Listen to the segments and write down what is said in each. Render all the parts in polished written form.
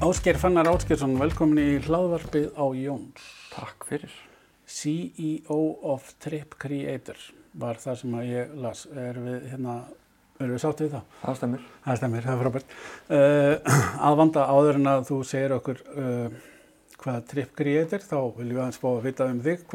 Ásgeir Fannar Ásgeirsson, velkomin í hlaðvarpið á Jóns. Takk fyrir. CEO of Trip Creator var það sem að ég las. Erum við sátt við það? Það stemmir. Það stemmir, það frábært. Að vanda áður en að þú segir okkur hvað Trip Creator, þá viljum við aðeins fá að vita þig.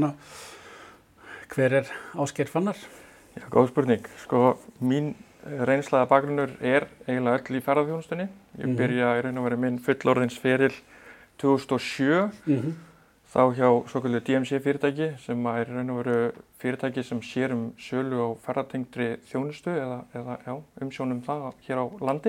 Hver Ásgeir Fannar? Já, góð spurning. Mín reynslaða bakgrunnur eiginlega öll í ferðaþjónustunni. Ég byrja í raun og veru minn fullorðins feril 2007, þá hjá svokölluðu DMC fyrirtæki sem er í raun og veru fyrirtæki sem sér sölu á ferðatengdri þjónustu eða umsjón það hér á landi.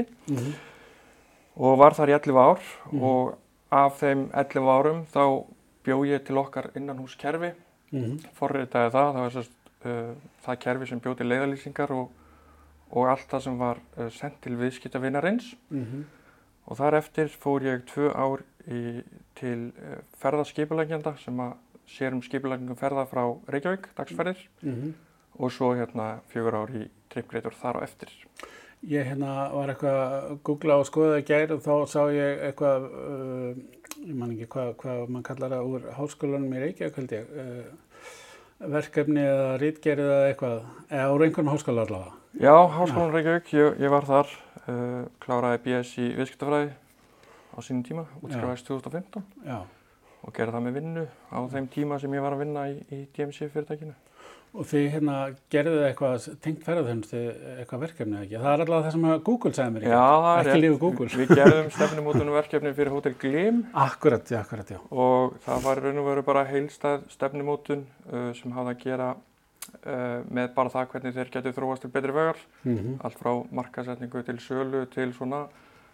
Og var þar í 11 ár og af þeim 11 árum þá bjó ég til okkar innanhúskerfi, forritaði það var það kerfi sem bjó til leiðarlýsingar og allt það sem var sent til viðskiptavinarins. Og þar eftir fór ég 2 ár til ferðaskipuleggjanda sem sér skipuleggingum ferða frá Reykjavík, dagsferðir, og svo 4 ár í Trip Creator þar á eftir. Ég var eitthvað að googla og skoða í gær og þá sá ég eitthvað, ég man ekki hvað mann kallar það úr háskólanum í Reykjavík, held ég, verkefni eða ritgerð eða eitthvað, eða úr einhverjum háskóla allavega. Já, Háskólanum Reykjavík, ég var þar, kláraði BS í viðskiptafræði á sínum tíma, útskrifaðist 2015 og gerði það með vinnu á þeim tíma sem ég var að vinna í DMC fyrirtækinu. Og þið gerðu eitthvað tengt ferðaþjónustu, eitthvað verkefni ekki? Það allavega það sem Google sagði mér ekki? Já, það ekki lífið Google. Við gerðum stefnumótunum verkefni fyrir Hótel Glim. Akkurat, já. Og það var raun og veru bara heildstæð stefnumótun sem hafði að gera með bara það hvernig þeir gætu þróast til betri vegar. Allt frá markaðssetningu til sölu til svona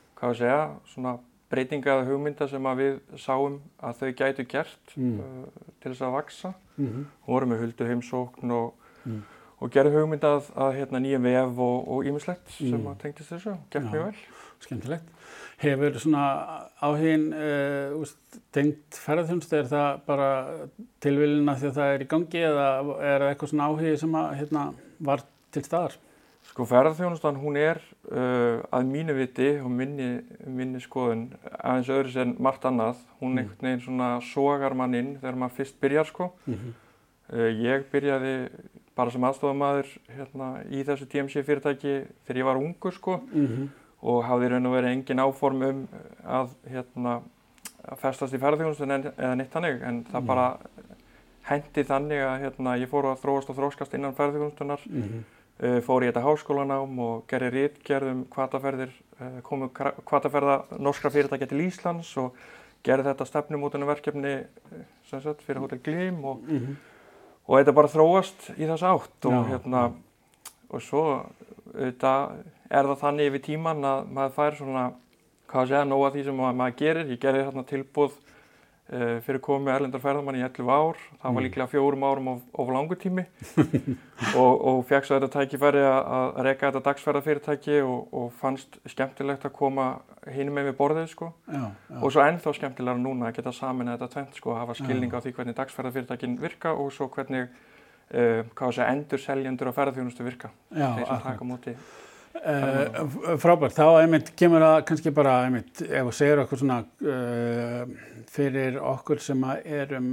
breytinga eða hugmynda sem við sáum að þau gætu gert til þess að vaxa. Vorum með hulduheimsókn og gerðu hugmynda að nýjum vef og ýmislegt sem tengdist þessu og gekk mjög vel. Skemmtilegt. Hefur svona áhuginn tengt ferðaþjónustu, er það bara tilviljun því að það er í gangi eða er það eitthvað svona áhugi sem var til staðar? Ferðaþjónustan, hún er að mínu viti og minni skoðun aðeins öðru en margt annað. Hún einhvern veginn svona sogar mann inn þegar maður fyrst byrjar Ég byrjaði bara sem aðstofamaður í þessu DMC fyrirtæki þegar ég var ungur og hafði raun og verið engin áform að festast í ferðaþjónustu eða neitt þannig, en það bara henti þannig að ég fór að þróast og þroskast innan ferðaþjónustunnar. Fór í þetta háskólanám og gerði ritgerð hvataferðir, komu hvataferða norskra fyrirtækja til Íslands og gerði þetta stefnumótunarverkefni fyrir Hótel Glim og þetta bara þróast í þessa átt og svo auðvitað það þannig yfir tíman að maður fær svona, nóg af því sem maður gerir. Ég gerði tilboð fyrir komu erlendar ferðamann í 11 ár. Það var líklega 4 árum of langur tími og fékk svo þetta tækifæri að reka þetta dagsferðafyrirtæki og fannst skemmtilegt að koma hinum með borðið og svo ennþá skemmtilegra núna að geta sameinað þetta tvennt að hafa skilning á því hvernig dagsferðafyrirtækin virka og svo hvernig endurseljendur á ferðaþjónustu virka. Þeir sem taka á móti. Frábært, þá kemur það kannski bara ef þú segir okkur svona fyrir okkur sem erum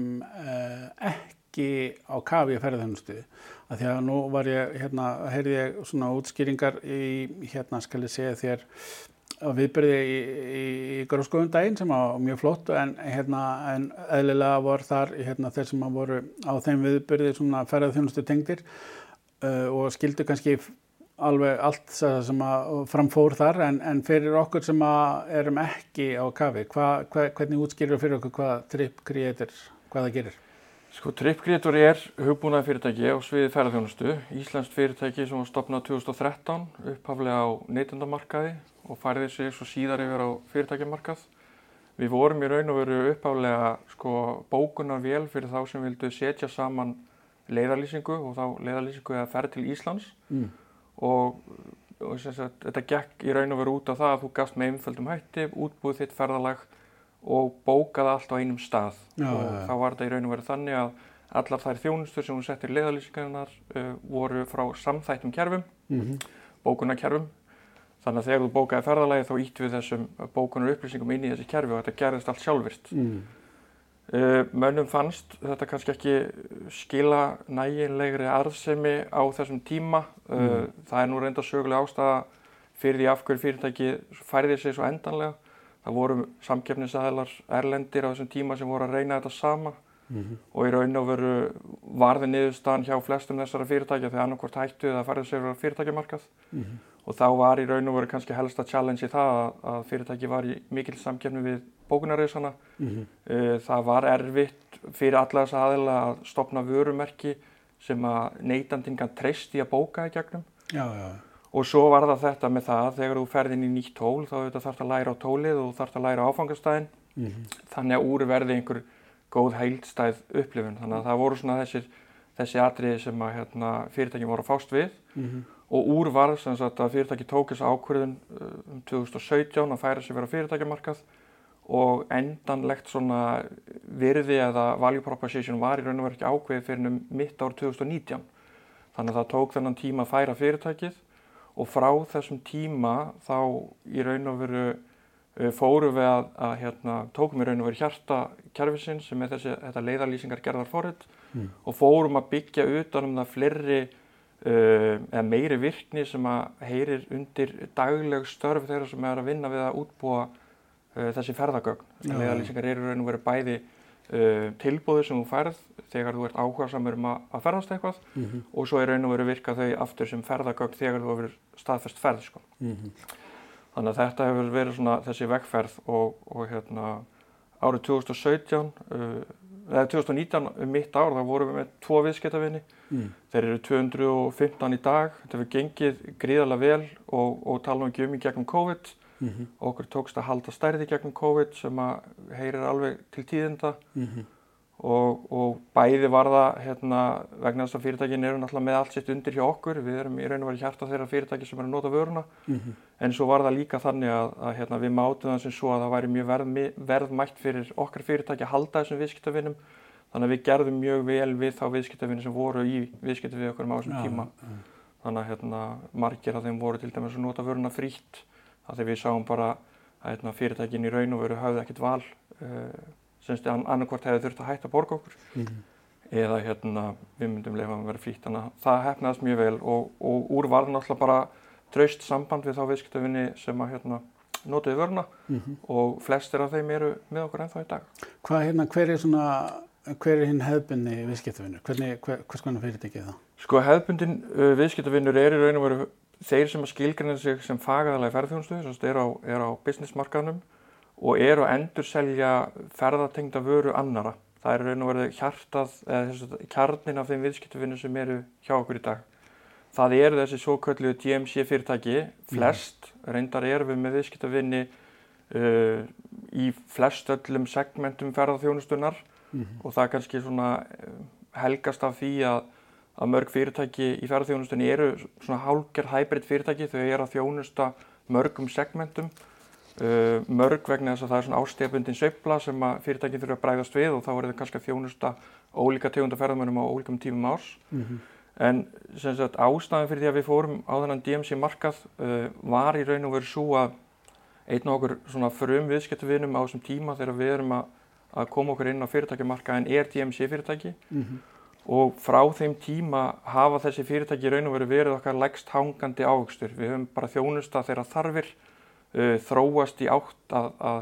ekki á kafi í ferðaþjónustu, af því að nú var ég heyrði ég svona útskýringar skal ég segja þér á viðburði í Grófskógum daginn sem var mjög flott en eðlilega var þar þeir sem voru á þeim viðburði svona ferðaþjónustu tengdir og skildu kannski alveg allt sem framfór þar en fyrir okkur sem erum ekki á kafi, hvernig útskýrir fyrir okkur hvað Trip Creator, hvað það gerir? Trip Creator hugbúnaðarfyrirtæki á sviði ferðaþjónustu, íslenskt fyrirtæki sem var stofnað 2013, upphaflega á neytendamarkaði og færði sig svo síðar yfir á fyrirtækjamarkað. Við vorum í raun og veru upphaflega bókunarvél fyrir þá sem vildu setja saman leiðarlýsingu og þá leiðarlýsingu eða ferð til Íslands. Og þetta gekk í raun og veru út á það að þú gafst með einföldum hætti, útbúið þitt ferðalag og bókaði allt á einum stað. Og þá var þetta í raun og veru þannig að allar þær þjónustur sem hún settir leiðarlýsingarnar voru frá samþættum kerfum, bókunarkerfum Þannig að þegar þú bókaði ferðalagi þá ýttum við þessum bókunar upplýsingum inn í þessi kerfi og þetta gerðist allt sjálfvirkt. Mönnum fannst þetta kannski ekki skila nægilegri arðsemi á þessum tíma. Það er nú reynda söguleg ástæða fyrir því af hverju fyrirtæki færði sig svo endanlega. Það voru samkeppnisaðilar erlendir á þessum tíma sem voru að reyna þetta sama og í raun og veru varði niðurstaðan hjá flestum þessara fyrirtækja þegar annarkvort hættu eða færðu sig á fyrirtækjamarkað. Og þá var í raun og veru kannski helsta challenge í það að fyrirtæki var í mikil samkeppni við bókunarreisana. Það var erfitt fyrir alla þessa aðila að stofna vörumerki sem að neytandinn gat treyst í að bóka í gegnum. Og svo var það þetta með það að þegar þú ferð inn í nýtt tól þá þarftu að læra á tólið og þarftu að læra á áfangastæðin. Þannig að úr verði einhver góð heildstæð upplifun. Þannig að það voru svona þessi atriði sem að fyrirtækin voru að fást við. Og úr varð sem sagt að fyrirtæki tók þessa ákvörðun 2017 að færa sig vera fyrirtækjamarkað og endanlegt svona virði eða value proposition var í raun og veru ekki ákveðið fyrir mitt ár 2019. Þannig að það tók þennan tíma að færa fyrirtækið og frá þessum tíma þá í raun og veru fórum við tókum í raun og veru hjarta kerfisins sem er þetta leiðarlýsingar gerðar forrit og fórum að byggja utan það fleiri eða meiri virkni sem að heyrir undir dagleg störf þeirra sem er að vinna við að útbúa þessi ferðagögn. Leiðarlýsingar eru í raun og veru bæði tilboði sem þú færð þegar þú ert áhugasamur að ferðast eitthvað og svo í raun og veru virka þau aftur sem ferðagögn þegar þú hefur staðfest ferð. Þannig að þetta hefur verið svona þessi vegferð og árið 2019 mitt ár þá vorum við með 2 viðskiptavini. Þeir eru 215 í dag. Þetta hefur gengið gríðarlega vel og tala nú ekki í gegnum COVID. Okkur tókst að halda stærði gegnum COVID sem að heyrir alveg til tíðinda og bæði var það vegna þess að fyrirtækin eru náttúrulega með allt sitt undir hjá okkur. Við erum í raun og veru hjarta þeirra fyrirtæki sem eru að nota vöruna. En svo var það líka þannig að við mátum það sem svo að það væri mjög verðmætt fyrir okkar fyrirtæki að halda þessum viðskiptavinum. Þannig að við gerðum mjög vel við þá viðskiptavini sem voru í viðskipti við okkur á þessum tíma. Þannig að margir af þeim voru til dæmis að nota vöruna frítt. Þegar við sáum bara að fyrirtækin í raun og veru hafði ekkert val semst annarkvort hefði þurft að hætta að borga okkur eða við myndum leyfa að vera frítt. Þannig að það heppnaðist mjög vel og úr varð náttúrulega bara traust samband við þá viðskiptavini sem að notuðu vöruna og flestir af þeim eru með okkur ennþá í dag. Hver er hinn hefðbundni viðskiptavinur? Hvers konar fyrirtæki er það? Sko hefðbundin viðskiptavinur er í raun og veru þeir sem að skilgreina sig sem fagaðalega í ferðaþjónustu, sem er á businessmarkaðnum og eru að endurselja ferðatengda vöru annarra. Það er raun og veru hjartað, eða kjarninn af þeim viðskiptavinum sem eru hjá okkur í dag. Það eru þessi svokölluðu DMC fyrirtæki, flest, reyndar erum við með viðskiptavini í flest öllum segmentum ferðaþjónustunnar og það kannski svona helgast af því að mörg fyrirtæki í ferðaþjónustunni eru svona hálfgerð hybrid fyrirtæki, þau eru að þjónusta mörgum segmentum, mörg vegna þess að það er svona árstíðabundin sveifla sem að fyrirtækin þurfa að bregðast við og þá eru þau kannski að þjónusta ólíka tegunda ferðamönnum á ólíkum tímum árs. En sem sagt ástæðan fyrir því að við fórum á þennan DMC markað var í raun og veru sú að einn af okkur svona viðskiptavinum á þessum tíma þegar við erum að koma okkur inn á fyrirtækjamarkaðinn er DMC fyrirtæki. Og frá þeim tíma hafa þessi fyrirtæki í raun og veru verið okkar lægst hangandi ávöxtur. Við höfum bara þjónusta þeirra þarfir, þróast í átt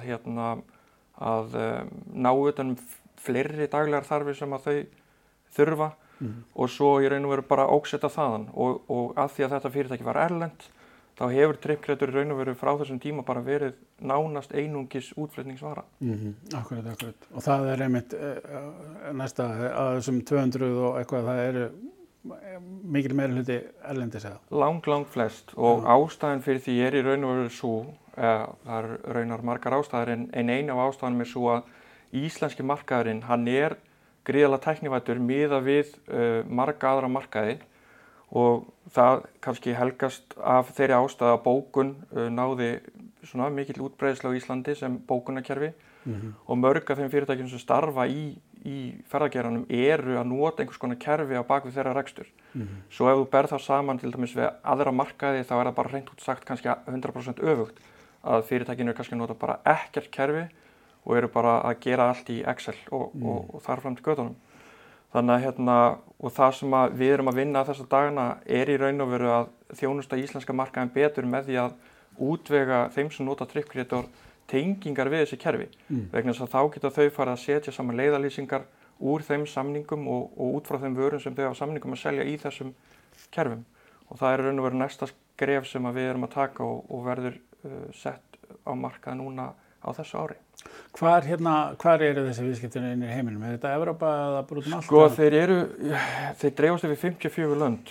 að ná utan fleiri daglegar þarfir sem að þau þurfa og svo í raun og veru bara óksetta þaðan. Og að því að þetta fyrirtæki var erlent, þá hefur Trippkreator í raun og veru frá þessum tíma bara verið nánast einungis útflutningsvara. Akkurat. Og það er einmitt næsta að þessum 200 og eitthvað, það eru mikil meiri hluti erlendis eða? Lang flest og ástæðan fyrir því er í raun og veru sú, það er raunar margar ástæður en ein af ástæðanum er svo að íslenski markaðurinn, hann er gríðarlega tæknivæddur miðað við marga aðra markaði. Og það kannski helgast af þeirri ástæðu að bókun náði svona mikill útbreiðslu á Íslandi sem bókunarkerfi og mörg af þeim fyrirtækjum sem starfa í í ferðageiranum eru að nota einhvers konar kerfi á bakvið þeirra rekstur. Svo ef þú berð það saman til dæmis við aðra markaði þá það bara hreint út sagt kannski 100% öfugt að fyrirtækinu kannski nota bara ekkert kerfi og eru bara að gera allt í Excel og þar fram til götunum. Þannig að og það sem við erum að vinna þessa dagana í raun og veru að þjónusta íslenska markaðin betur með því að útvega þeim sem nota Trip Creator tengingar við þessi kerfi. Vegna þess að þá geta þau farið að setja saman leiðarlýsingar úr þeim samningum og út frá þeim vörum sem þau hafa samningum að selja í þessum kerfum. Og það raun og veru næsta skref sem við erum að taka og verður sett á markað núna á þessu ári. Hvar eru þessi viðskiptir inn í heiminum? Er þetta Evrópa eða bara út allt? Sko þeir dreifast yfir 54 lönd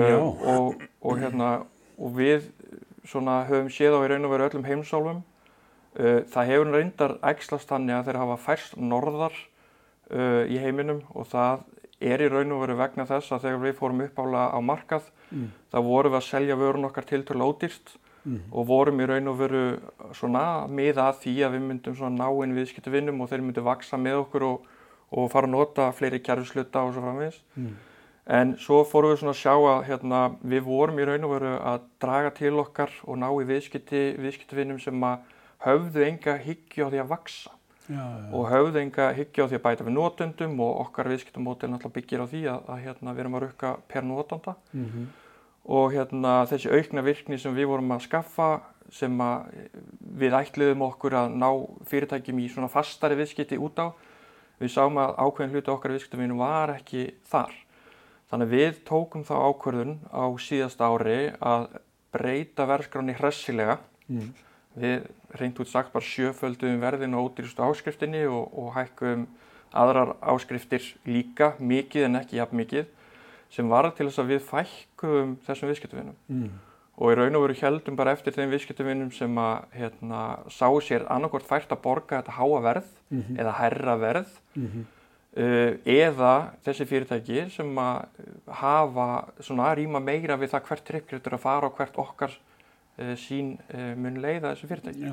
og við svona höfum séð á í raun og veru öllum heimsálfum. Það hefur reyndar æxlast þannig að þeir hafa færst norðar í heiminum og það í raun og veru vegna þess að þegar við fórum uppálega á markað þá vorum við að selja vörun okkar tiltölulega ódýrt og vorum í raun og veru svona miða að því að við myndum svona ná inn viðskiptavinum og þeir myndu vaksa með okkur og fara að nota fleiri kerfisluta og svo framvegis. En svo fórum við svona að sjá að við vorum í raun og veru að draga til okkar og ná í viðskiptavinum sem að höfðu enga hyggju á því að vaksa og höfðu enga hyggju á því að bæta við notendum og okkar viðskiptamódel náttúrulega byggir á því að við erum að rukka per notanda og þessi aukna virkni sem við vorum að skaffa sem að við ætluðum okkur að ná fyrirtækjum í svona fastari viðskipti út á, við sáum að ákveðin hluti okkar viðskiptavinum var ekki þar. Þannig að við tókum þá ákvörðun á síðasta ári að breyta verðskránni hressilega. Við hreint út sagt bara sjöfölduðum verðin á ódýrustu áskriftinni og hækkuðum aðrar áskriftir líka, mikið en ekki jafn mikið, sem var til þess að við fækkuðum þessum viðskiptavinum. Og í raun og veru héldum bara eftir þeim viðskiptavinum sem að sáu sér annarkvort fært að borga þetta háa verð eða hærra verð eða þessi fyrirtæki sem að hafa svona að rýma meira við það hvert Trip Creator að fara og hvert okkar sín mun leiða þessu fyrirtæki.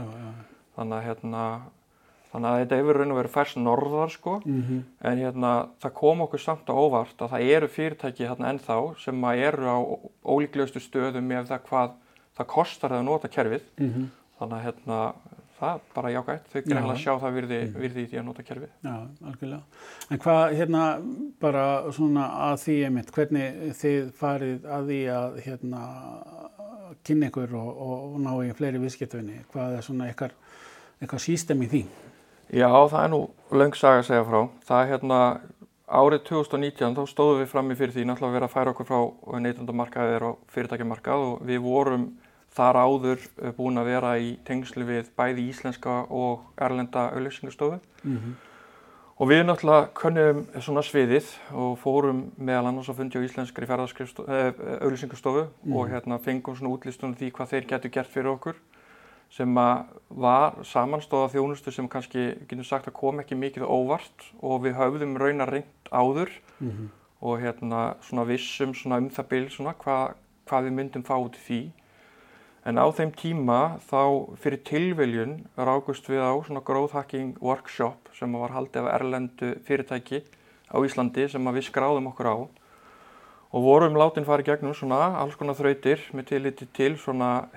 Þannig að þetta hefur raun og veru færst norðar sko, en það kom okkur samt á óvart að það eru fyrirtæki ennþá sem eru á ólíklegustu stöðum með það hvað það kostar að nota kerfið. Þannig að það er bara jákvætt, þau greinlega sjá það virði í því að nota kerfið. Já, algjörlega. En hvað bara svona að því einmitt, hvernig þið farið að því að kynna ykkur og ná í fleiri viðskiptavini? Hvað er svona eitthvað system í því? Já, það er nú löng saga að segja frá. Það árið 2019 þá stóðum við frammi fyrir því náttúrulega að vera að færa okkur frá neytendamarkaði og fyrirtækjamarkað og við vorum þar áður búin að vera í tengslu við bæði íslenska og erlenda auglýsingastofu. Og við náttúrulega könnum svona sviðið og fórum meðal annars að fundi á íslenskri auglýsingastofu og fengum svona útlistun því hvað þeir getur gert fyrir okkur sem var samanstóða þjónustu sem kannski getum sagt að kom ekki mikið óvart og við höfðum raunar reynt áður og svona vissum svona það bil svona hvað við myndum fá út í því. En á þeim tíma þá fyrir tilviljun rákust við á svona growth hacking workshop sem var haldið af erlendu fyrirtæki á Íslandi sem við skráðum okkur á og vorum látin fara í gegnum svona alls konar þrautir með tilliti til svona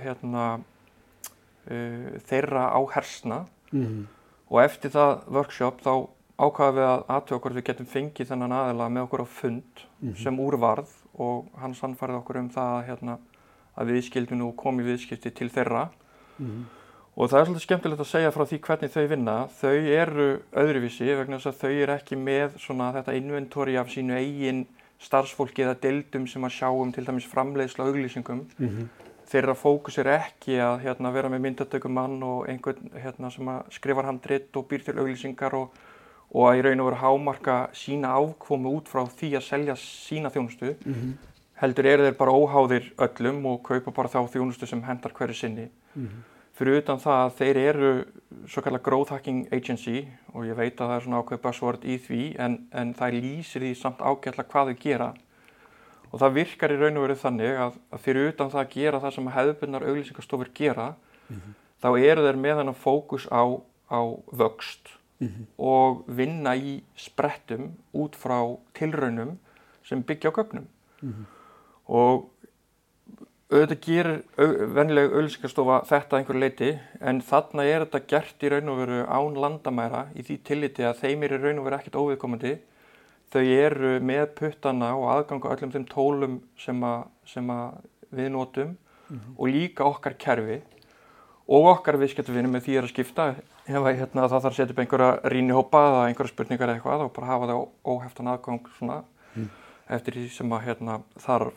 þeirra áhersna og eftir það workshop þá ákvaðum við að athuga hvort við getum fengið þennan aðila með okkur á fund sem úrvarð og hann sannfærði okkur það að við skildum nú koma í viðskipti til þeirra og það er svolítið skemmtilegt að segja frá því hvernig þau vinna. Þau eru öðruvísi vegna þess að þau eru ekki með svona þetta inventory af sínu eigin starfsfólki eða deildum sem að sjá til dæmis framleiðslu á auglýsingum. Þeirra fókus ekki að vera með myndatökumann og einhvern sem að skrifar handrit og býr til auglýsingar og að í raun og veru hámarka sína afkomu út frá því að selja sína þjónustu. Heldur eru þeir bara óháðir öllum og kaupa bara þá þjónustu sem hentar hverju sinni. Fyrir utan það að þeir eru svokallað growth hacking agency og ég veit að það er svona ákveðið buzzword í því en það lýsir því samt ágætlega hvað þau gera. Og það virkar í raun og veru þannig að fyrir utan það að gera það sem hefðbundnar auglýsingastofur gera, þá eru þeir með þennan fókus á vöxt. og vinna í sprettum út frá tilraunum sem byggja á gögnum. Og auðvitað gerir venjuleg auglýsingastofa þetta að einhverju leyti, en þarna þetta gert í raun og veru án landamæra í því tilliti að þeim í raun og veru ekkert óviðkomandi. Þau eru með puttana og aðgang á öllum þeim tólum sem að við notum og líka okkar kerfi og okkar viðskiptavinir með því að skipta. Ef það þarf að setja upp einhverja rýnihópa eða einhverja spurningar eða eitthvað og bara hafa það óheftan aðgang svona eftir því sem að þarf.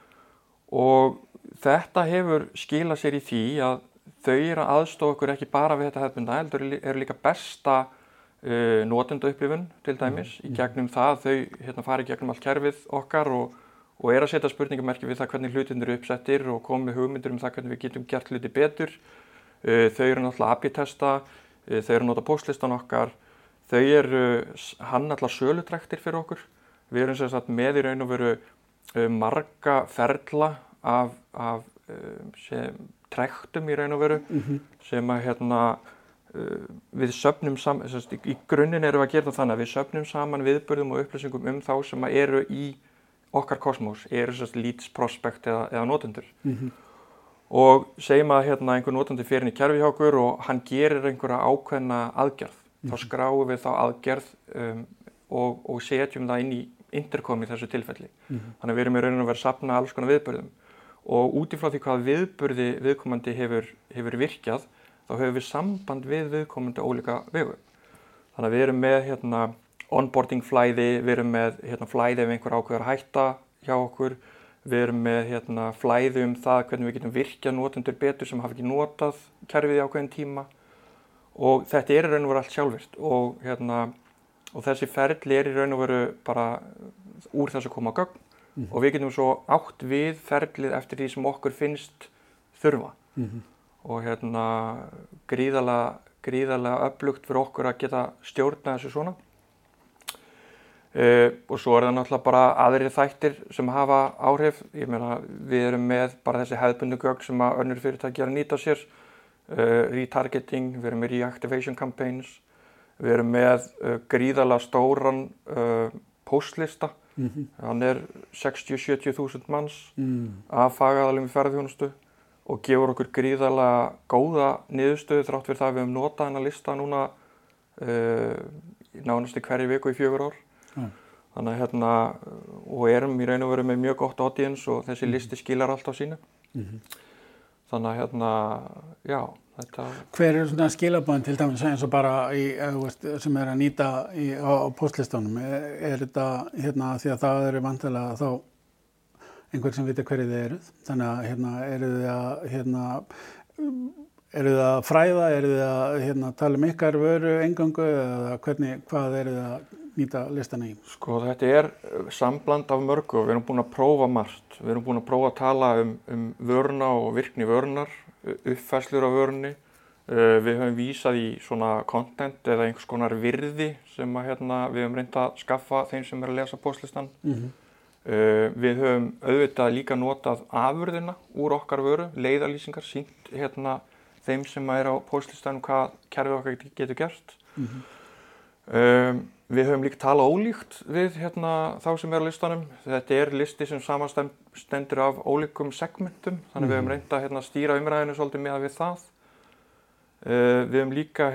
Og þetta hefur skilað sér í því að þau eru að aðstoða okkur ekki bara við þetta hefðbundna, heldur eru líka besta notendaupplifun til dæmis í gegnum það þau fara í gegnum allt kerfið okkar og eru að setja spurningamerki við það hvernig hlutirnir eru uppsettir og koma með hugmyndir það hvernig við getum gert hluti betur. Þau eru náttúrulega AB-testa, þau eru að nota póstlistan okkar, þau eru allar sölutræktir fyrir okkur. Við erum sem sagt með í raun og veru marga ferla af trektum í raun og veru sem að við söfnum saman, í grunninn erum við að gera það þannig að við söfnum saman viðburðum og upplýsingum þá sem að eru í okkar kosmos, eru leads, prospect eða notendur. Og segjum að einhver notandi fer inn í kerfi hjá okkur og hann gerir einhverja ákveðna aðgerð. Þá skráum við þá aðgerð og setjum það inn í intercom í þessu tilfelli. Þannig að við erum í raun og veru að safna alls konar viðburðum. Og út frá því hvað viðburði viðkomandi hefur virkjað, þá höfum við samband við viðkomandi ólíka vegu. Þannig að við erum með onboarding flæði, við erum með flæði ef einhver ákveður hætta hjá okkur, við erum með flæði það hvernig við getum virkjað notendur betur sem hafa ekki notað kerfið í ákveðin tíma og þetta í raun og veru allt sjálfvirkt og þessi ferli í raun og veru bara úr þess að koma á gögn og við getum svo átt við ferlið eftir því sem okkur finnst þurfa og gríðarlega öflugt fyrir okkur að geta stjórnað þessu svona. Og svo það náttúrulega bara aðrir þættir sem hafa áhrif. Ég meina, við erum með bara þessi hefðbundnu gögn sem að önnur fyrirtæki eru að nýta sér. Retargeting, við erum með reactivation campaigns, við erum með gríðarlega stóran póstlista. Hann 60-70.000 manns af fagaðalum í ferðaþjónustu og gefur okkur gríðarlega góða niðurstöðu þrátt fyrir það að við höfum notað þennan lista núna nánast í hverju viku í 4 ár. Þannig að og erum í raun og veru með mjög gott audience og þessi listi skilar allt á sínu. Þannig að já, þetta... Hver eru svona skilaboðin til dæmis eins og bara sem að nýta á póstlistunum? Þetta því að það eru vantilega þá einhver sem vita hverju þið eruð? Þannig að eru þið að fræða, eru þið að tala ykkar vöru eingöngu eða hvað eru þið að nýta listana í? Sko þetta sambland af mörgu og við erum búin að prófa margt. Við erum búin að prófa að tala um vöruna og virkni vörunar, uppfærslur á vörunni. Við höfum vísað í svona content eða einhvers konar virði sem að við höfum reynt að skaffa þeim sem eru að lesa póstlistan. Við höfum auðvitað líka notað afurðina úr okkar vöru, leiðarlýsingar, sýnt þeim sem eru á póstlistanum hvað kerfið okkar getur gert. Við höfum líka talað ólíkt við þá sem eru á listanum. Þetta listi sem samanstendur af ólíkum segmentum, þannig við höfum reynt að stýra umræðinu svolítið með við það. Við höfum líka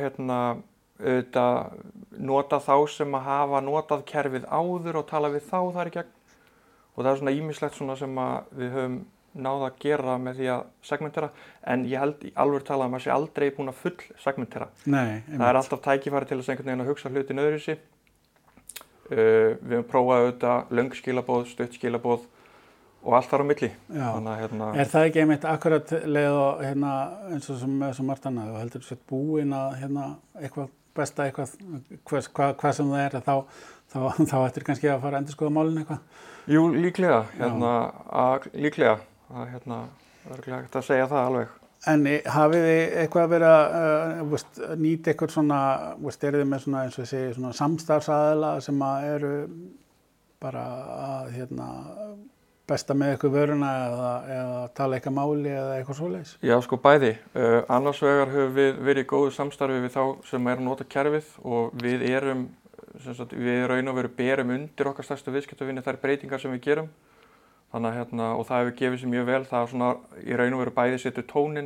notað þá sem að hafa notað kerfið áður og talað við þá þar í gegn. Og það svona ýmislegt sem við höfum náð að gera með því að segmentera, en ég held í alvöru talað að maður sé aldrei búin að full segmentera. Nei, það alltaf tækifæri til þess einhvern veginn að hugsa hlutin öðruvísi. Við höfum prófað auðvitað löng skilaboð, stutt skilaboð og allt þar á milli. Þannig það ekki einmitt akkurat leið og eins og sem með svo margt annað, þú heldur sett búin að eitthvað besta hvað sem það þá ættir kannski að fara að endurskoða málinu eitthvað? Jú, líklega, líklega. Örugglega hægt að segja það alveg. En hafið þið eitthvað verið að nýta eitthvað svona, eru þið með svona eins og ég segi svona samstarfsaðila sem að eru bara að besta með eitthvað vöruna eða tala eitthvað máli eða eitthvað svoleiðis? Já, sko bæði. Annars vegar höfum við verið í góðu samstarfi við þá sem er að nota kerfið og við erum, við raun og veru berum undir okkar stærstu viðskiptavini þær breytingar sem við gerum. Þannig að og það hefur gefið sér mjög vel, það svona í raun og veru bæði setur tóninn,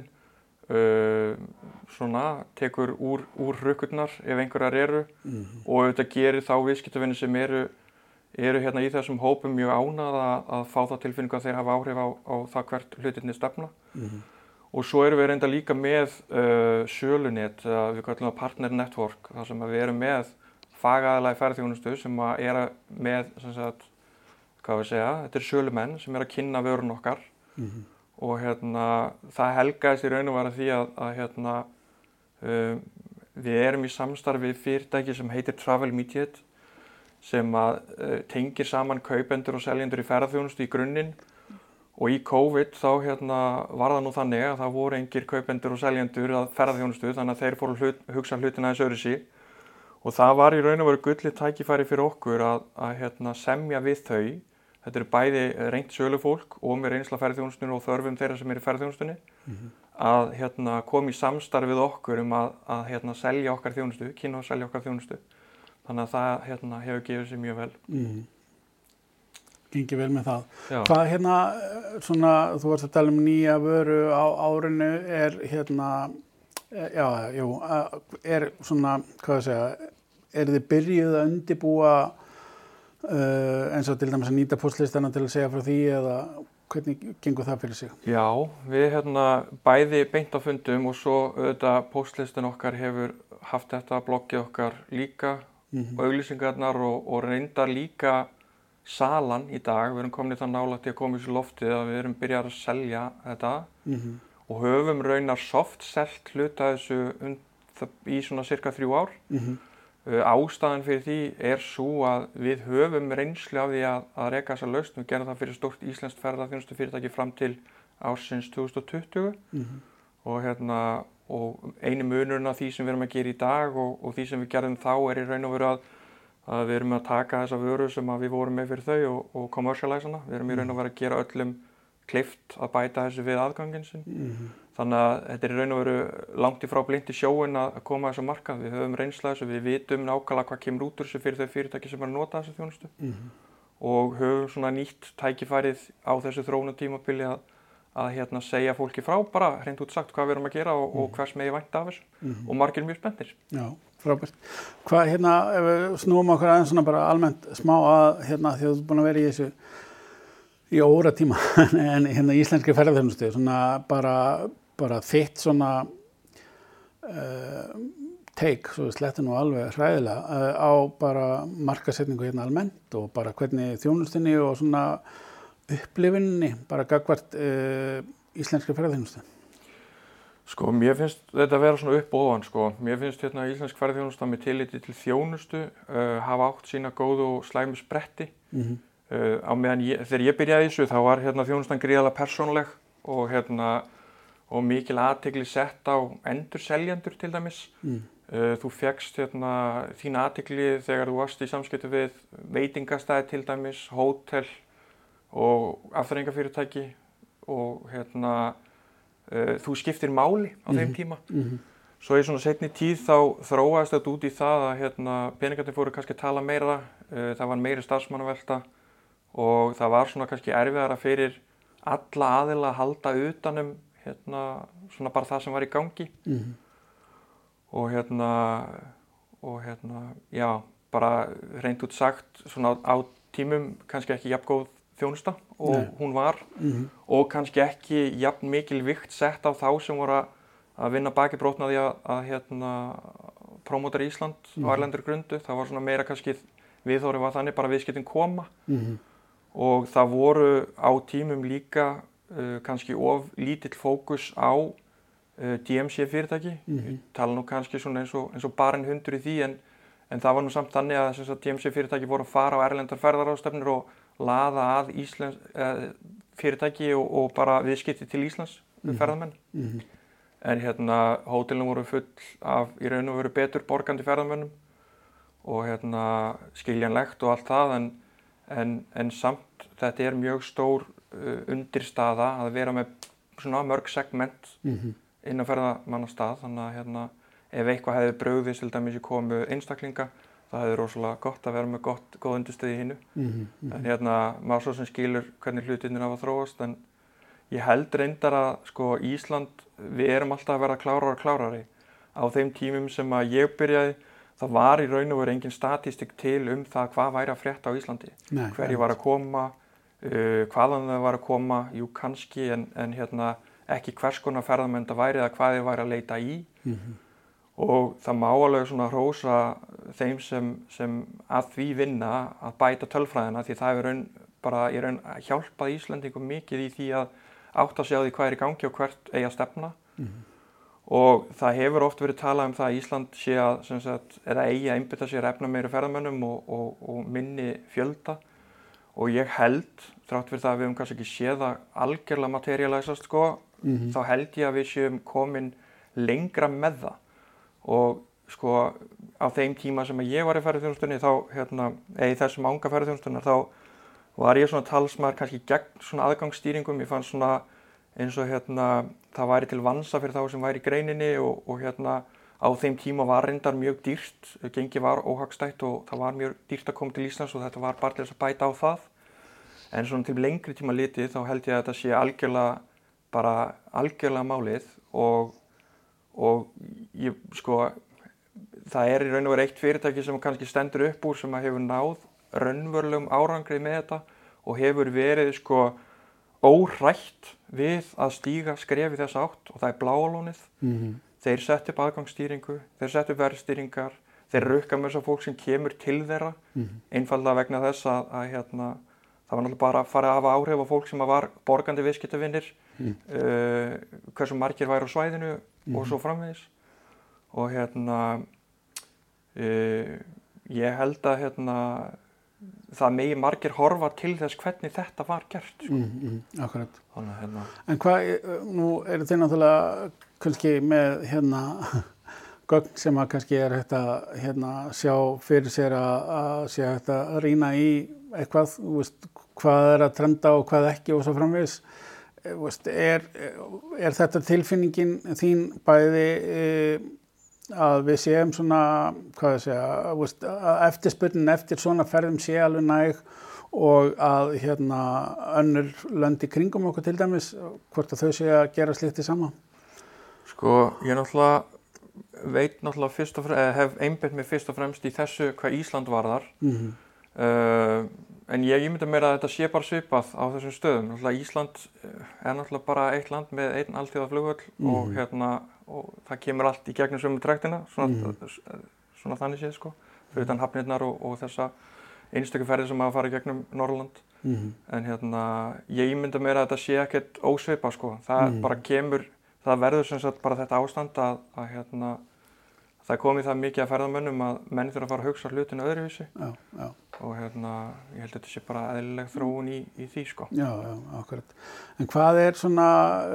svona tekur úr hrukkurnar ef einhverjar eru og auðvitað gerir þá viðskiptavini sem eru hérna í þessum hópum mjög ánað að fá það tilfinningu að þeir hafa áhrif á það hvert hlutirnir stefna. Og svo erum við reynda líka með sölunet, við kallum það partner network, þar sem við erum með fagaðila í ferðaþjónustu sem er með, sem sagt, hvað við segja, þetta er sölumenn sem er að kynna vörun okkar og hérna það helgaðist í raun og veru því að við erum í samstarfi við fyrirtæki sem heitir Travel Mediate sem tengir saman kaupendur og seljendur í ferðaþjónustu í grunninn og í COVID þá var það nú þannig að það voru engir kaupendur og seljendur að ferðaþjónustu þannig að þeir fóru hugsa hlutina aðeins öðruvísi og það var í raun og veru gullið tækifæri fyrir okkur að semja við þau. Þetta eru bæði reynt sölufólk og með reynsla ferðaþjónustunni og þörfum þeirra sem eru í ferðaþjónustunni að koma í samstarf við okkur að selja okkar þjónustu, kynna og selja okkar þjónustu. Þannig að það hefur gefið sér mjög vel. Gengið vel með það. Já. Hvað svona, þú varst að tala um nýja vöru á árinu, er svona, hvað að segja, þið byrjuð að undirbúa eins og til dæmis að nýta póstlistana til að segja frá því eða hvernig gengur það fyrir sig? Já, við bæði beint á fundum og svo auðvitað póstlistin okkar hefur haft þetta bloggið okkar líka og auglýsingarnar og reyndar líka salan í dag. Við erum komin í það nálægt í að koma í þessu loftið að við erum byrjað að selja þetta og höfum raunar soft selt hluta þessu í svona cirka 3 ár. Ástæðan fyrir því er svo að við höfum reynslu af því að reka þessa lausn. Við gerum það fyrir stórt íslenskt ferðaþjónustufyrirtæki fram til ársins 2020 og eini munurinn af því sem við erum að gera í dag og því sem við gerðum þá er í raun og veru að við erum að taka þessa vöru sem við vorum með fyrir þau og commercialize hana. Við erum í raun og veru að gera öllum kleift að bæta þessu við aðganginn sinn. Þannig að þetta er í raun og veru langt í frá blint í sjóinn að koma þessu markað. Við höfum reynslu þessu, við vitum nákvæmlega hvað kemur út úr þessu fyrir þau fyrirtæki sem er að nota þessu þjónustu og höfum svona nýtt tækifærið á þessu þróunartímabili að segja fólki frá bara hreint út sagt hvað við erum að gera og hvers megi vænta af þessu og margir mjög spenntir. Já, frábært. Hvað ef við snúum okkur aðeins svona bara almennt smá að því að þú ert búin að vera í þessu í óratíma en íslenskri ferðaþjónustu svona bara þitt svona take, svo sletti nú alveg hræðilega á bara markaðssetningu almennt og bara hvernig þjónustunni og svona upplifuninni bara gagnvart íslenskri ferðaþjónustu. Sko, mér finnst þetta vera svona upp og ofan, sko. Mér finnst íslensk ferðaþjónusta með tilliti til þjónustu hafa átt sína góðu og slæmu spretti. Á meðan þegar ég byrjaði í þessu þá var þjónustan gríðarlega persónuleg og mikil athygli sett á endurseljendur til dæmis. Þú fékkst þína athygli þegar þú varst í samskipti við veitingastæði til dæmis, hótel og afþreyingafyrirtæki og þú skiptir máli á þeim tíma. Svo í svona seinni tíð þá þróaðist þetta út í það að peningarnir fóru kannski að tala meira, það var meiri starfsmannavelta og það var svona kannski erfiðara fyrir alla aðila að halda utanum svona bara það sem var í gangi. Og já, bara hreint út sagt svona á tímum kannski ekki jafn góð þjónusta og hún var og kannski ekki jafn mikil vikt sett á þá sem voru að vinna baki brotna því að prómóta Ísland á erlendri grundu. Það var svona meira kannski viðhorfið var þannig bara viðskiptin koma og það voru á tímum líka kannski of lítill fókus á DMC fyrirtæki. Ég tala nú kannski svona eins og barinn hundur í því en það var nú samt þannig að DMC fyrirtæki voru að fara á erlendar ferðaráðstefnur og laða að fyrirtæki og bara viðskipti til Íslands við ferðamenn. En hótelin voru full af í raun og veru betur borgandi ferðamönnum og skiljanlegt og allt það en samt þetta er mjög stór undirstaða að vera með svona mörg segment inn á ferðamannastað, þannig að ef eitthvað hefði brugðist til dæmis í komu einstaklinga, það hefði rosalega gott að vera með góð undirstöð í hinu. En maður svo sem skilur hvernig hlutirnir hafa þróast, en ég held reyndar að sko Ísland, við erum alltaf að vera klárari. Á þeim tímum sem að ég byrjaði, það var í raun og veru engin statístik til það hvað væri að frétta á Íslandi. Hverjir var að koma, hvaðan það var að koma, jú kannski, en ekki hvers konar ferðamenn það væri eða hvað þeir væri að leita í. Og það má alveg svona hrósa þeim sem að því vinna að bæta tölfræðina, því það hefur í raun hjálpað Íslendingum mikið í því að átta sig á því hvað í gangi og hvert eigi að stefna. Og það hefur oft verið talað það að Ísland sé að eigi að einbeita sér efna meiri ferðamönnum og minni fjölda. Og ég held, þrátt fyrir það að við höfum kannski ekki séð það algjörlega materialisast sko, þá held ég að við séum komin lengra með það. Og sko á þeim tíma sem ég var í ferðaþjónustunni eða í þessum anga ferðaþjónustunnar, þá var ég svona talsmaður kannski gegn svona aðgangsstýringum. Ég fann svona eins og það væri til vansa fyrir þá sem væri í greininni og á þeim tíma var reyndar mjög dýrt, gengi var óhagstætt og það var mjög dýrt að koma til Íslands og þetta var bara til þess að bæta á það. En svona til lengri tíma litið þá held ég að þetta sé algjörlega málið og ég sko það í raun og veru eitt fyrirtæki sem kannski stendur upp úr sem að hefur náð raunverulegum árangri með þetta og hefur verið sko óhrætt við að stíga skref í þessa átt, og það er Bláa lónið. Þeir setja upp aðgangsstýringu, þeir setja upp verðstýringar, þeir rukka með þess að fólk sem kemur til þeirra, einfaldlega vegna þess að það var náttúrulega bara að fara að hafa áhrif á fólk sem var borgandi viðskiptavinir, hversu margir væru á svæðinu og svo framvegis. Og ég held að það megi margir horfa til þess hvernig þetta var gert. Sko. Akkurat. En hvað, nú eru þið náttúrulega kannski með gögn sem að kannski er hægt að sjá fyrir sér að sé hægt að rýna í eitthvað, hvað er að trenda og hvað ekki og svo framvegis. Er þetta tilfinningin þín bæði að við séum svona, að eftirspurnin eftir svona ferðum sé alveg næg og að önnur lönd í kringum okkur til dæmis, hvort að þau sé að gera slíkt í sama? Sko, ég veit fyrst og fremst, hef einbeitt mig fyrst og fremst í þessu hvað Ísland varðar. En ég ímynda mér að þetta sé bara svipað á þessum stöðum. Ísland er bara eitt land með einn alþjóðaflugvöll og það kemur allt í gegnum sömu trektina, svona þannig séð sko, fyrir utan hafnirnar og þessa einstöku ferðir sem að fara í gegnum Norrland. En ég ímynda mér að þetta sé ekkert ósvipað sko, það bara kemur, það verður bara þetta ástand að það komið það mikið að ferðamönnum að menn þurfa að fara að hugsa hlutina öðruvísi. Já. Og ég held að þetta sé bara eðlileg þróun í því sko. Já, akkurat. En hvað er svona,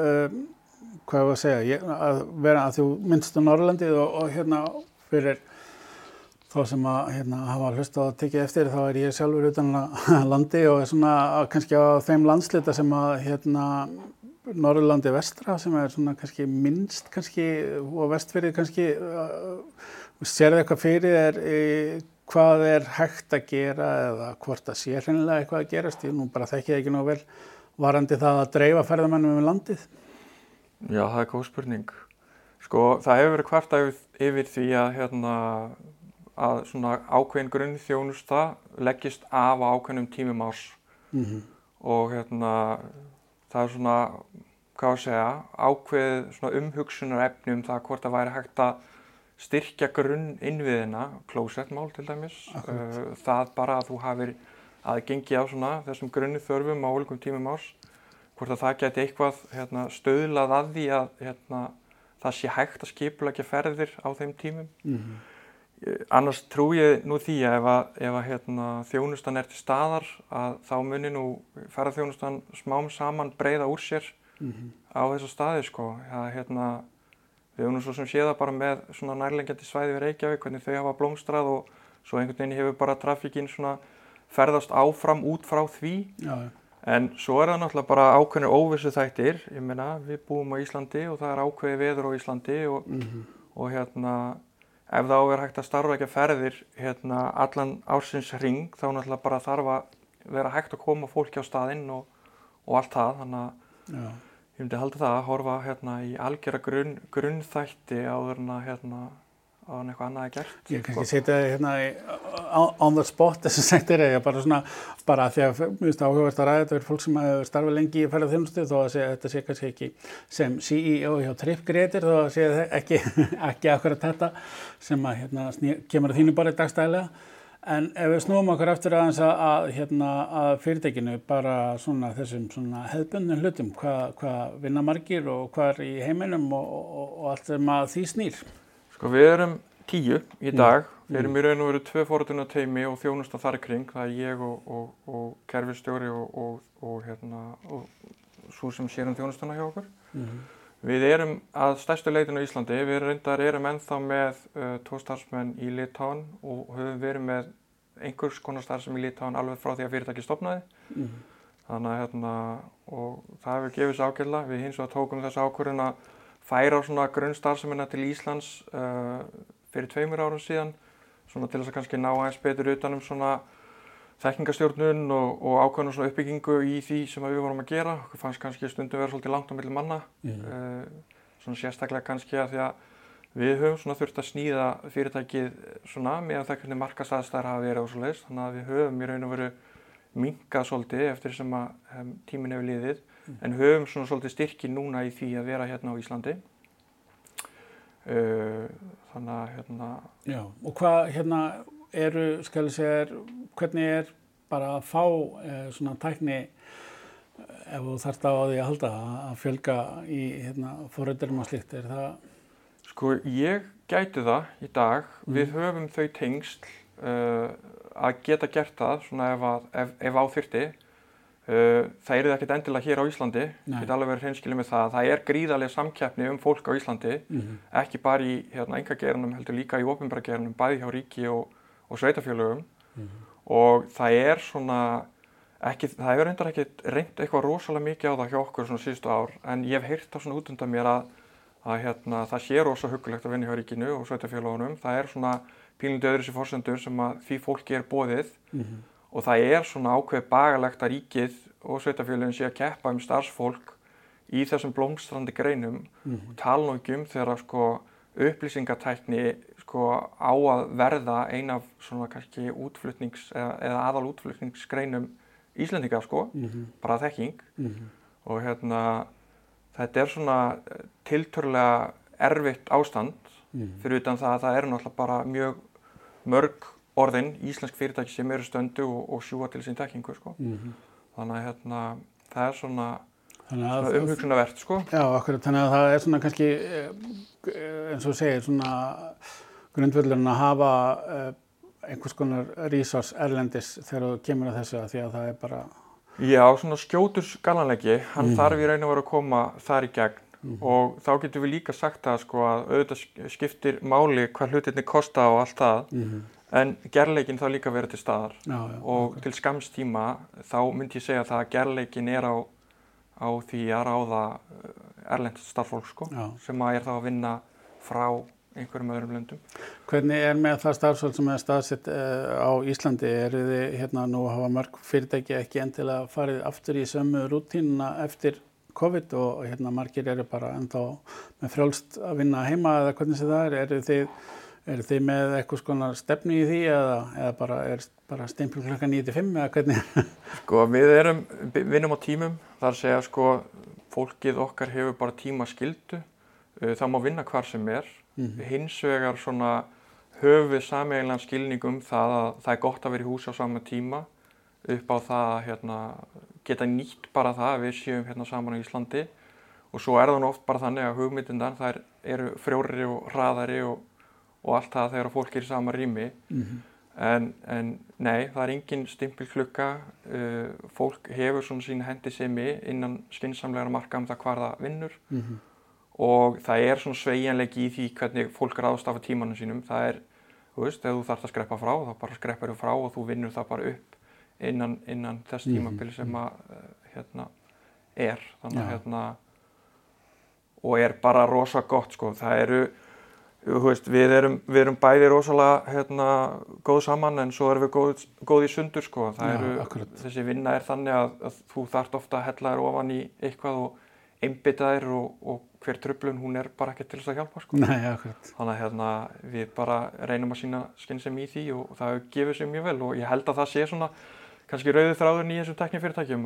hvað ég að segja, að vera að þú minnst á Norrlandið og fyrir þá sem að hafa hlustað að tekið eftir, þá er ég sjálfur utan landi og svona kannski á þeim landslita sem að Norðurlandi vestra sem er svona kannski minnst og Vestfirði kannski sérðu eitthvað fyrir hvað er hægt að gera eða hvort það sé hreinlega eitthvað að gerast, ég nú bara þekki það ekki nóg vel varandi það að dreifa ferðamönnum um landið. Já, það er góð spurning. Sko, það hefur verið kvartað yfir því að svona ákveðin grunnþjónusta leggist af á ákveðnum tímum árs. Og það er svona, ákveðið svona umhugsunarefni það hvort það væri hægt að styrkja grunninnviðina, klósettmál til dæmis. Það bara að þú hafir aðgengi á svona þessum grunnþörfum á ólíkum tímum árs, hvort að það geti eitthvað stöðlað að því að það sé hægt að skipuleggja ferðir á þeim tímum. Annars trúi ég nú því að ef þjónustan er til staðar að þá muni nú ferðaþjónustan smám saman breiða úr sér á þessa staði sko. Við höfum nú svo sem séð það bara með svona nærliggjandi svæði við Reykjavík, hvernig þau hafa blómstrað og svo einhvern veginn hefur bara traffíkin svona ferðast áfram út frá því. Já. En svo það náttúrulega bara ákveðnir óvissu þættir, ég meina við búum á Íslandi og það ákveðið veður á Íslandi og ef það á að vera hægt að starfrækja ferðir allan ársins hring þá náttúrulega bara þarf að vera hægt að koma fólki á staðinn og allt það, þannig að ég myndi halda það að horfa í algjöra grunnþætti áður en eitthvað annað er gert. Ég kannski setja on the spot þess að sagt ég bara því að mér finnst áhugavert að ræða þetta fyrir fólk sem hefur starfað lengi í ferðaþjónustu þó að þetta sé kannski ekki sem CEO hjá Trip-Gretir þó að sé ekki akkurat þetta sem kemur að þínu bara dagstælega. En ef við snúum okkur aftur aðeins að fyrirtækinu bara þessum hefðbundnum hlutum, hvað vinna margir og hvar í heiminum og allt sem að því snýr? Sko við erum 10 í dag, við erum í raun og veru 2 forritunarteymi og þjónusta þar í kring, það er ég og kerfisstjóri og svo sem sér þjónustuna hjá okkur. Við erum að stærstu leitinu á Íslandi, við erum ennþá með 2 starfsmenn í Litáen og höfum verið með einhvers konar starfsmenn í Litáen alveg frá því að fyrirtæki stofnaði. Þannig og það hefur gefið sér ágætlega, við hins vegar tókum þessa ákvörðun að færa svona grunnstarfsemina til Íslands fyrir 2 árum síðan, svona til þess að kannski ná aðeins betur utan svona þekkingarstjórnun og ákveðna svona uppbyggingu í því sem við vorum að gera. Okkur fannst kannski stundum vera svolítið langt á milli manna, svona sérstaklega kannski að því að við höfum svona þurft að sníða fyrirtækið svona meðan það hvernig markaðsaðstæður hafa verið og svoleiðis, þannig að við höfum í raun og veru minnkað svolítið eftir sem að tíminn hefur liðið. En höfum svona svolítið styrki núna í því að vera hérna á Íslandi. Þannig að Já, og hvað hvernig bara að fá svona tækni ef þú þarft á því að halda að fjölga í forriturum og slíkt, það? Sko, ég gæti það í dag. Við höfum þau tengsl að geta gert það svona ef á þyrfti. Það eru ekkert endilega hér á Íslandi, ég get alveg verið hreinskilinn með það. Það er gríðarleg samkeppni fólk á Íslandi, ekki bara í einkageiranum heldur líka í opinbera geiranum, bæði hjá ríki og sveitarfélögum. Og það er það hefur reyndar ekkert reynt eitthvað rosalega mikið á það hjá okkur svona síðustu ár, en ég hef heyrt það svona út undan mér að það sé rosa huggulegt að vinna hjá ríkinu og sveitarfélögunum. Það er svona pínlítið öðruvísi forsendur sem að því fólki er boðið. Og það er svona ákveðið bagalegt að ríkið og sveitarfélögin sé að keppa starfsfólk í þessum blómstrandi greinum og tala nú ekki þegar upplýsingatækni á að verða ein af svona kannski eða aðal útflutningsgreinum Íslendinga bara þekking. Og þetta er svona tiltölulega erfitt ástand fyrir utan það að það eru náttúrulega bara mjög mörg orðin íslensk fyrirtæki sem eru stöndu og sjúga til sín þekkingu. Þannig að það er svona umhugsunarvert. Já, akkurat, þannig að það er svona kannski eins og segir svona grundvöllurinn að hafa einhvers konar resource erlendis þegar þú kemur að þessu, því að það er bara Já, svona skjótur skallanleiki, hann þarf í raun og veru að koma þar í gegn. Og þá getum við líka sagt það að auðvitað skiptir máli hvað hlutirnir kosta og allt það, en gerleikinn þá líka verið til staðar. Og til skamms tíma þá myndi ég segja það að gerleikinn er á því að ráða erlent starfsfólk sem er þá að vinna frá einhverjum öðrum löndum. Hvernig er með það starfsfólk sem er staðsett á Íslandi? Eru þið nú hafa mörg fyrirtæki ekki endilega farið aftur í sömu rútínuna eftir COVID og margir eru bara ennþá með frjálst að vinna heima eða hvernig sem það er? Eru þið með eitthvað konar stefnu í því eða bara stempil klukkan 9-5 eða hvernig? Við vinnum á tímum, það er að segja fólkið okkar hefur bara tímaskyldu, það má vinna hvar sem er. Hins vegar höfum við sameiginlegan skilning það að það er gott að vera í húsi á sama tíma upp á það að geta nýtt bara það að við séum saman á Íslandi og svo er það oft bara þannig að hugmyndirnar þær eru frjórri og hraðari og allt það þegar fólk er í sama rými. En nei, það er engin stimpilklukka, fólk hefur sína hendisemi innan skynsamlegra marka það hvar það vinnur. Og það er sveigjanleiki í því hvernig fólk ráðstafa tímanum sínum. Það er, ef þú þarft að skreppa frá, þá bara skreppar þú frá og þú vinnur það bara upp innan þess tímabili sem að þannig og bara rosa gott sko. Það eru, þú veist, við erum bæði rosalega góð saman en svo erum við góð í sundur sko. Þessi vinna þannig að þú þarft ofta að hella þér ofan í eitthvað og einbeita þér og hver truflun, hún bara ekki til þess að hjálpa sko. Nei, akkurat. Þannig að við bara reynum að sýna skynsemi í því og það hefur gefið sér mjög vel og ég held að það sé svona kannski rauði þráðurinn í þessum tæknifyrirtækjum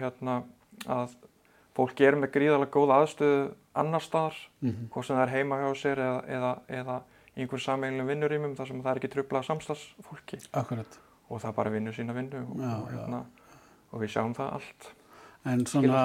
að fólk með gríðarlega góða aðstöðu annars staðar, hvort sem það heima hjá sér eða í einhverjum sameiginlegum vinnurýmum þar sem það ekki truflað samstarfsfólki. Akkurat. Og það bara vinnur sína vinnu og við sjáum það allt. En svona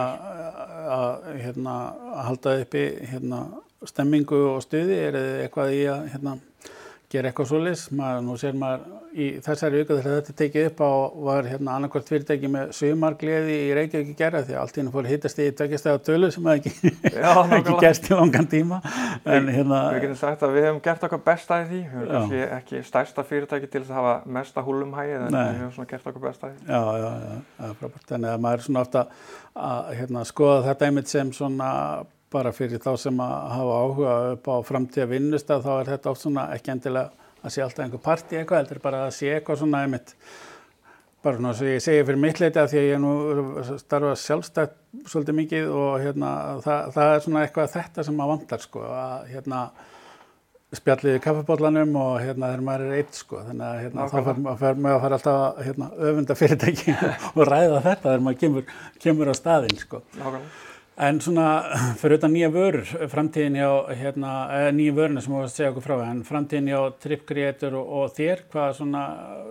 að halda uppi stemmingu og stuði, þið eitthvað í að gera eitthvað svoleiðis? Nú sér maður í þessari viku þegar þetta tekið upp var annarkvort fyrirtæki með sumargleði í Reykjavík í gær því að allt í einu fór hittast í 2 stiga tölu sem ekki gerst í langan tíma. En við getum sagt að við hefum gert okkar besta í því. Við erum kannski ekki stærsta fyrirtæki til þess að hafa mesta húllumhægið en við hefum svona gert okkar besta í því. Já, það er frábært. Þannig að maður svona ofta að skoða þetta einmitt sem svona bara fyrir þá sem að hafa áhuga upp á framtíða vinnustað, þá þetta oft svona ekki endilega að sé alltaf einhver partí eitthvað, heldur bara að sé eitthvað svona einmitt, bara svona sem ég segi fyrir mitt leyti að því að ég nú starfa sjálfstætt svolítið mikið og það er svona eitthvað þetta sem maður vantar sko, að spjallið í kaffibollanum og þegar maður einn sko, þannig að þá fer maður að fara alltaf að öfunda fyrirtæki og ræða þetta þegar maður kemur á staðinn sko. En svona fyrir utan nýja vörur, framtíðin hjá nýja vöruna sem þú varst að segja okkur frá, en framtíðin hjá Trip Creator og þér, hvað svona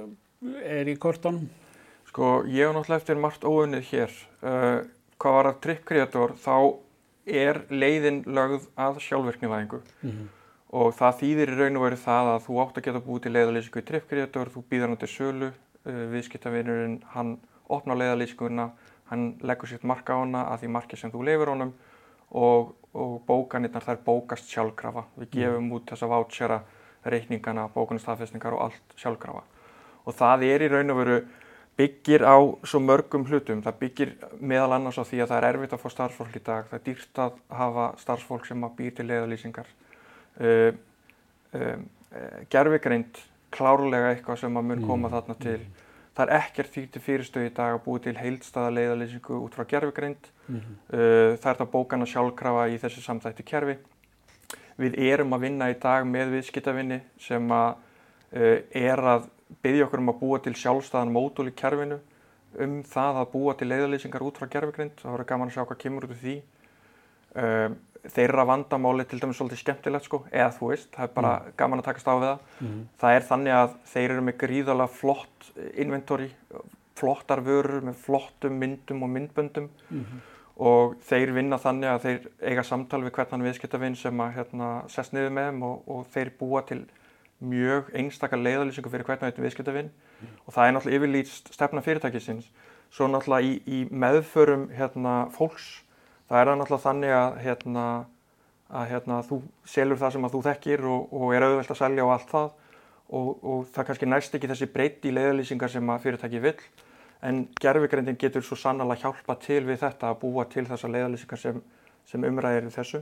í kortunum? Sko, ég náttúrulega eftir margt óunnið hér. Hvað var að Trip Creator, þá leiðin lögð að sjálfvirknivæðingu. Og það þýðir í raun og veru það að þú átt að geta búið til leiðarlýsingu í Trip Creator, þú býður hann til sölu, viðskiptavinurinn, hann opnar leiðarlýsinguna, hann leggur sitt mark á hana að því marki sem þú leyfir honum og bókanirnar þær bókast sjálfkrafa. Við gefum út þessa vouchera, reikningana, bókunarstaðfestingar og allt sjálfkrafa. Og það í raun og veru byggir á svo mörgum hlutum. Það byggir meðal annars á því að það erfitt að fá starfsfólk í dag. Það er dýrt að hafa starfsfólk sem býr til leiðarlýsingar. Gervigreind, klárlega eitthvað sem mun koma þarna til. Það ekkert því til fyrirstöðu í dag að búi til heildstæða leiðarlýsingu út frá gervigreind. Það það bókana sjálfkrafa í þessi samþættu kerfi. Við erum að vinna í dag með viðskiptavinni sem að biðja okkur að búa til sjálfstæðan módúl í kerfinu það að búa til leiðarlýsingar út frá gervigreind. Það verður gaman að sjá hvað kemur út úr því. Þeirra vandamáli til dæmis svolítið skemmtilegt sko, eða þú veist, það bara gaman að takast á við það. Það þannig að þeir eru með gríðarlega flott inventory, flottar vörur með flottum myndum og myndböndum og þeir vinna þannig að þeir eiga samtal við hvern viðskiptavin sem að sest niður með þeim og þeir búa til mjög einstaka leiðarlýsingu fyrir hvern viðskiptavin og það náttúrulega yfirlýst stefna fyrirtækisins. Svo náttúrulega í meðförum fólks. Það náttúrulega þannig að þú selur það sem að þú þekkir og auðvelt að selja og allt það og það kannski næst ekki þessi breidd í leiðarlýsingar sem að fyrirtæki vill en gervigreindin getur svo sannarlega hjálpa til við þetta að búa til þessar leiðarlýsingar sem umræðir þessu.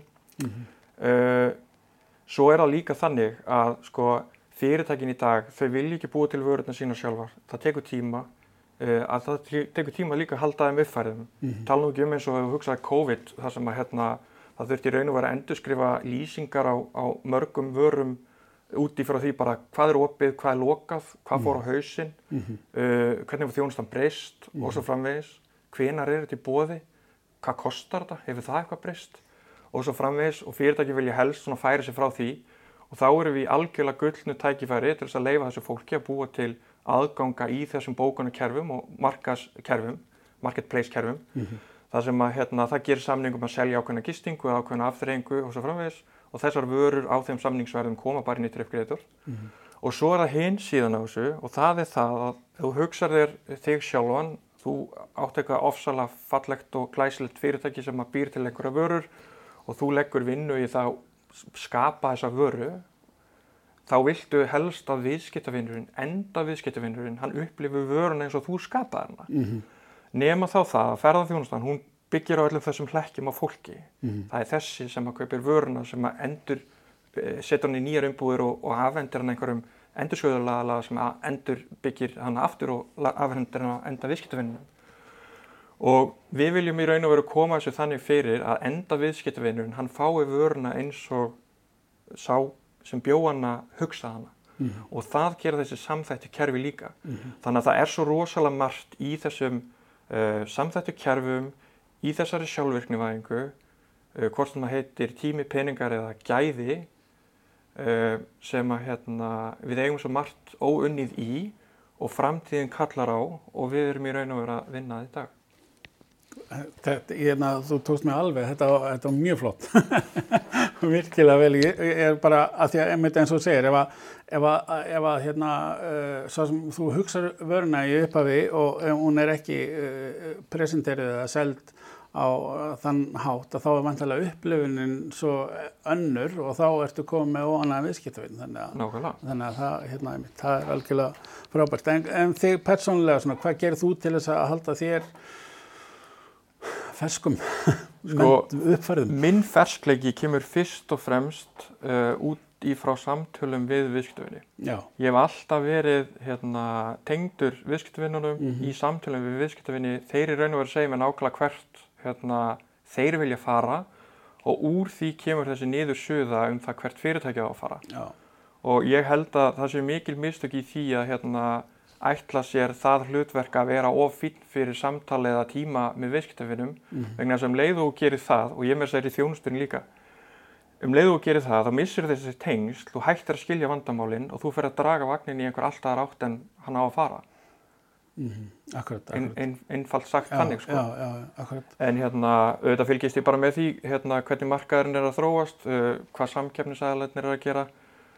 Svo það líka þannig að sko, fyrirtækin í dag, þau vilja ekki búa til vörurnar sína sjálfar. Það tekur tíma. Að það tekur tíma líka að halda þeim uppfærðum. Tala nú ekki eins og ef þú hugsaði COVID, þar sem að það þurfti í raun og veru að endurskrifa lýsingar á mörgum vörum út í frá því bara hvað opið, hvað lokað, hvað fór á hausinn, hvernig var þjónustan breyst og svo framvegis, hvenær þetta í boði, hvað kostar þetta, hefur það eitthvað breyst og svo framvegis og fyrirtæki vilja helst svona færa sig frá því og þá erum við í algjörlega gullnu tækifæri til þess að leyfa þessu fólki að búa til aðganga í þessum bókunarkerfum og markaðskerfum, marketplace-kerfum. Það sem að það gerir samning að selja ákveðna gistingu, ákveðna afþreyingu og svo framvegis og þessar vörur á þeim samningsverðum koma bara inn í Trip Creator. Og svo það hin síðan á þessu og það það að þú hugsar þig sjálfan, þú átt eitthvað ofsalega fallegt og glæsilegt fyrirtæki sem að býr til einhverja vörur og þú leggur vinnu í það að skapa þessa vöru. þá viltu helst að viðskiptavinurinn, viðskiptavinurinn, hann upplifir vöruna eins og þú skapaði hana. Nema þá það að ferðaþjónustan, hún byggir á öllum þessum hlekkjum á fólki. Það er þessi sem að kaupir vöruna sem að setur hann í nýjar umbúðir og afhendir hann einhverjum endursöðulaga sem endur byggir hann aftur og afhendir hann að enda viðskiptavinnunum. Og við viljum í raun og veru koma þessu þannig fyrir að enda viðskiptavinnurinn, hann fái vöruna eins og sá sem bjó hana hugsa hana. Og það gera þessi samþættu kerfi líka. Þannig að það er svo rosalega margt í þessum samþættu kerfum, í þessari sjálfvirknivæðingu, hvort sem það heitir tími, peningar eða gæði, sem að við eigum svo margt óunnið í og framtíðin kallar á og við erum í raun og veru að vinna það í dag. Þú tókst mig alveg, þetta var mjög flott. Virkilega vel, ég er bara að því að einmitt eins og segir, ef svo sem þú hugsar vöruna í upphafi og hún er ekki presenterið eða seld á þann hátt að þá er vantarlega upplifunin svo önnur og þá ertu komið með óanægðan viðskiptavin. Þannig að það er algjörlega frábært. En þig persónulega, hvað gerir þú til þess að halda þér ferskum uppfærðum? Minn ferskleiki kemur fyrst og fremst út í frá samtölum við viðskiptavinni. Ég hef alltaf verið tengdur viðskiptavinnunum í samtölum við viðskiptavinni. Þeir í raun og veru segja mér nákvæmlega hvert þeir vilja fara og úr því kemur þessi niðursuða það hvert fyrirtæki á að fara. Og ég held að það sé mikil mistök í því að ætla sér það hlutverk að vera of fínn fyrir samtali eða tíma með viðskiptavinnum, vegna þess að leið og gerir það, og ég með þess að í þjónustunni líka, leið og gerir það, þá missir þessi tengsl, þú hættir að skilja vandamálin og þú fer að draga vagnin í einhver allt aðra átt en hann á að fara. Akkurat. Einfalt sagt þannig, sko. Akkurat. En auðvitað fylgist ég bara með því, hvernig markaðurinn er að þróast, hvað samkeppnisaðilarnir er að gera,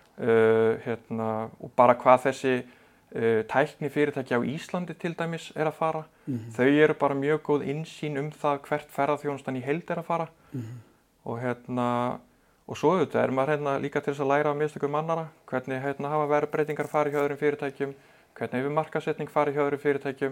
og bara hvað þessi tækni fyrirtæki á Íslandi til dæmis er að fara. Þau eru bara mjög góð innsýn það hvert ferðaþjónustan í heild er að fara. Og svo auðvitað er maður líka til þess að læra af mistökum annarra, hvernig hafa verðbreytingar farið hjá öðrum fyrirtækjum, hvernig hefur markaðssetning farið hjá öðrum fyrirtækjum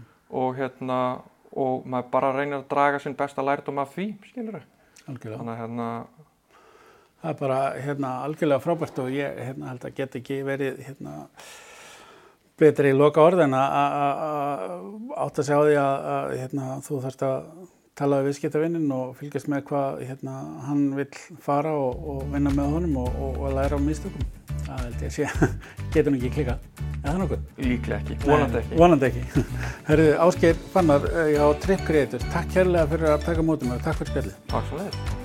og maður bara reynir að draga sinn besta lærdóm af því, skilurðu. Algjörlega. Þannig að það er bara algjörlega frábært og ég held að geta ekki verið betri í loka orð en að átta sig á því að þú þarft að tala við viðskiptavininn og fylgjast með hvað hann vill fara og vinna með honum og læra á mistökum. Það held ég sé, getur ekki klikkað. Er það nokkuð? Líklega ekki, vonandi ekki. Vonandi ekki. Herðu, Ásgeir Fannar hjá Trip Creator, takk kærlega fyrir að taka á móti mig og takk fyrir spjallið. Takk svo leiðis.